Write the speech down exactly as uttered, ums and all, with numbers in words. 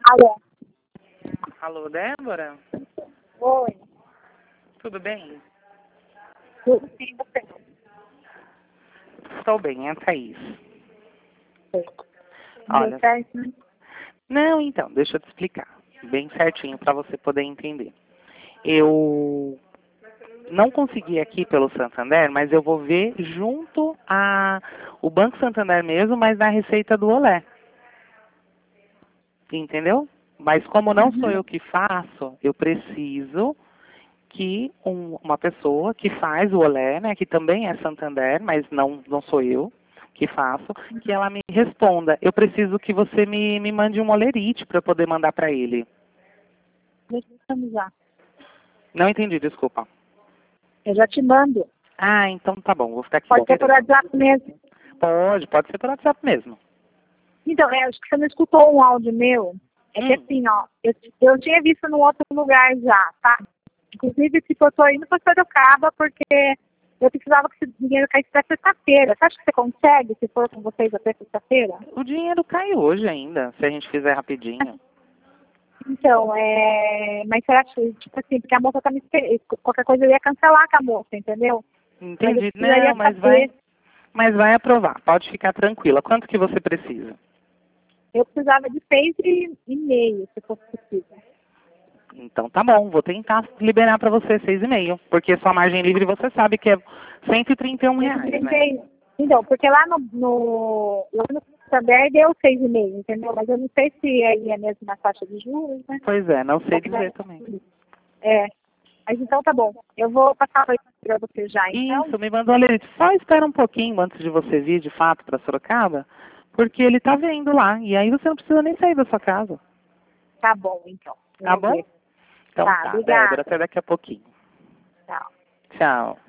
Alô? Alô, Débora? Oi. Tudo bem? Tudo bem, você? Estou bem, é a Thaís. Oi. Olha, Deu certo, né? não, então, deixa eu te explicar bem certinho para você poder entender. Eu não consegui aqui pelo Santander, mas eu vou ver junto a o Banco Santander mesmo, mas na receita do Olé. Entendeu? Mas como não sou eu que faço, eu preciso que um- uma pessoa que faz o Olé, né, que também é Santander, mas não, não sou eu que faço, que ela me responda. Eu preciso que você me, me mande um olerite para eu poder mandar para ele. Deixa eu já. Não entendi, desculpa. Eu já te mando. Ah, então tá bom, vou ficar aqui Pode ser por esperando. WhatsApp mesmo. Pode, pode ser por WhatsApp mesmo. Então, é, acho que você não escutou um áudio meu. É que Hum. assim, ó, eu, eu tinha visto num outro lugar já, tá? Inclusive, tipo, eu tô indo pra Sorocaba porque eu precisava que esse dinheiro caísse até sexta-feira. Você acha que você consegue, se for com vocês até sexta-feira? O dinheiro cai hoje ainda, se a gente fizer rapidinho. Então, é... Mas você acha, tipo assim, porque a moça tá me esperando. Qualquer coisa eu ia cancelar com a moça, entendeu? Mas eu Entendi. precisaria Não, mas saber. vai, mas vai aprovar. Pode ficar tranquila. Quanto que você precisa? Eu precisava de seis e e meio, se fosse possível. Então tá bom, vou tentar liberar para você seis e meio, porque sua margem livre você sabe que é cento e trinta e um reais, né? Então, porque lá no, no, lá no Santander deu seis e meio, entendeu? Mas eu não sei se aí é mesmo na taxa de juros, né? Pois é, não sei dizer também. É. Mas então tá bom. Eu vou passar para você já, então. Isso, me mandou a Lerite. Só espera um pouquinho antes de você vir, de fato, para Sorocaba, porque ele tá vendo lá. E aí você não precisa nem sair da sua casa. Tá bom, então. Tá Vamos bom? ver. Então Tá, tá, obrigada. Débora, até daqui a pouquinho. Tchau. Tchau.